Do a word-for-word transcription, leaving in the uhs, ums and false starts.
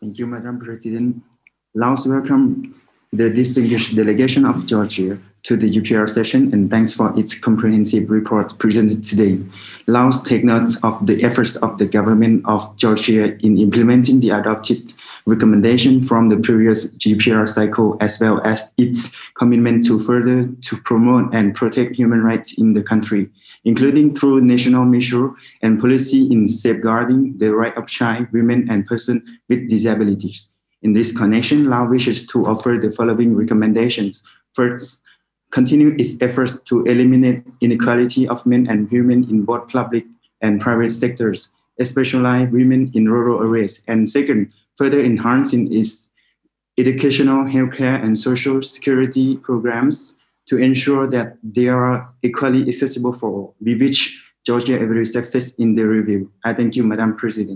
Thank you, Madam President. Laos welcome the distinguished delegation of Georgia to the U P R session and thanks for its comprehensive report presented today. Laos take note of the efforts of the government of Georgia in implementing the adopted recommendation from the previous G P R cycle as well as its commitment to further to promote and protect human rights in the country, including through national measure and policy in safeguarding the right of child, women, and persons with disabilities. In this connection, Lao wishes to offer the following recommendations. First, continue its efforts to eliminate inequality of men and women in both public and private sectors, especially women in rural areas. And second, further enhancing its educational, healthcare, and social security programs to ensure that they are equally accessible for all. We wish Georgia every success in the review. I thank you, Madam President.